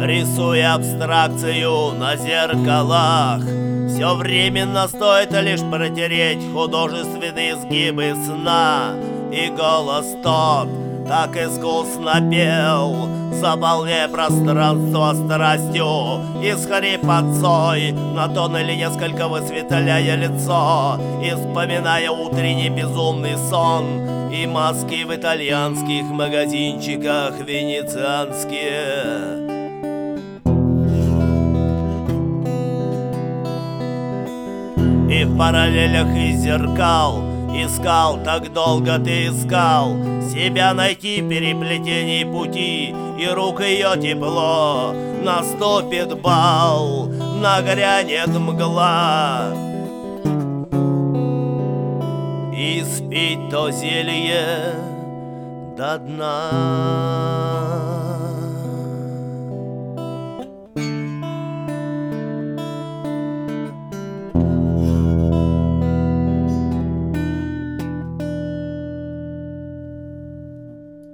рисуя абстракцию на зеркалах. Все временно стоит лишь протереть художественные сгибы сна. И голос тот так искусно пел, заполняя пространство страстью и с хрипотцой, на тон или несколько высветляя лицо, и вспоминая утренний безумный сон и маски в итальянских магазинчиках венецианские. И в параллелях из зеркал искал, так долго ты искал себя найти в переплетении пути, и рук ее тепло. Наступит бал, нагрянет мгла, и спить то зелье до дна.